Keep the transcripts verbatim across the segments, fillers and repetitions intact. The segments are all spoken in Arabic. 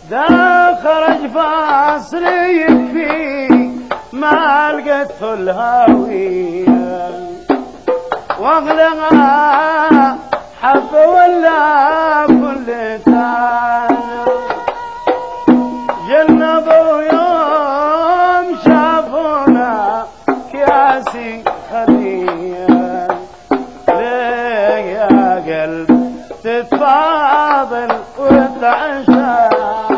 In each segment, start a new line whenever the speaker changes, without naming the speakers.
ذا خرج فاصل يكفي ما لقيت الهاوية واغلقها حب ولا كل تاني جنبوا يوم شافونا كياسي خلية ليه يا قلب تتفاضل وتعشى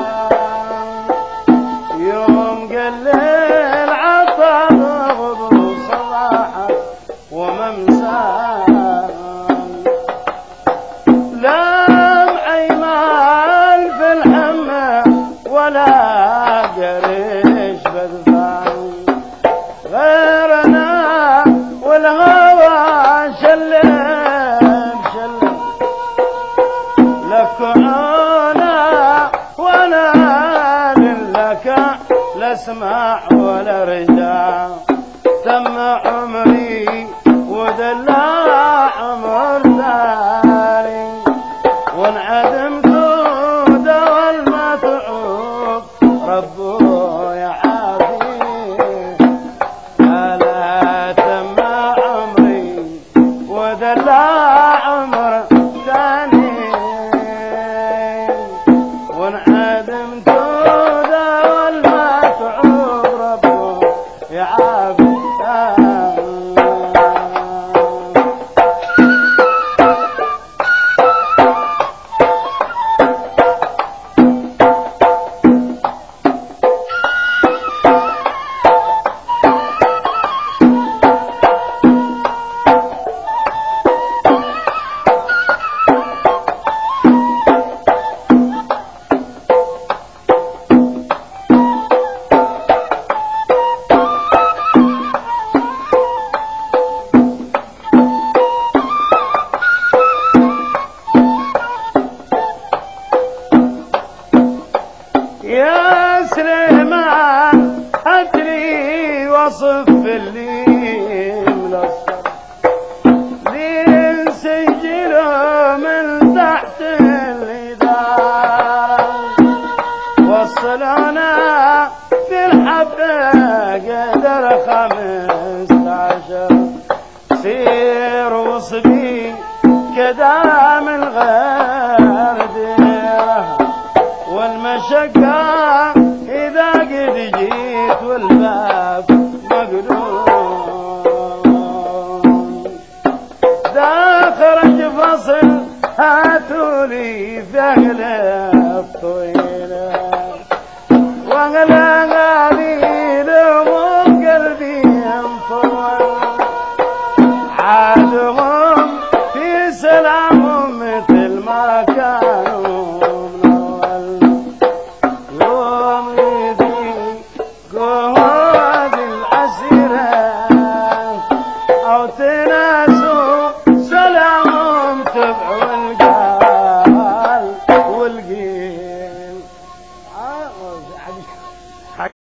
يوم قلل عطر غضب صباحا وممساه لا معيمال في الحمى ولا قريش بدفان غيرنا والهوى شلم شلم لك عنا وانا لك لا اسمع ولا رجع تم عمري ودلع عمر ثاني وانعدمت دول ما تعوق ربه يعافي ألا تم عمري ودلع عمر ثاني وانعدمت دول ما تعوق ربه يعافي يا سليمان أدري وصف اللي ملصق لين سجله من تحت الإدارة وصلنا في الحبة قدر خمسة عشر سير وصبي كذا من غير ديره والمشقة إذا قد جيت والباب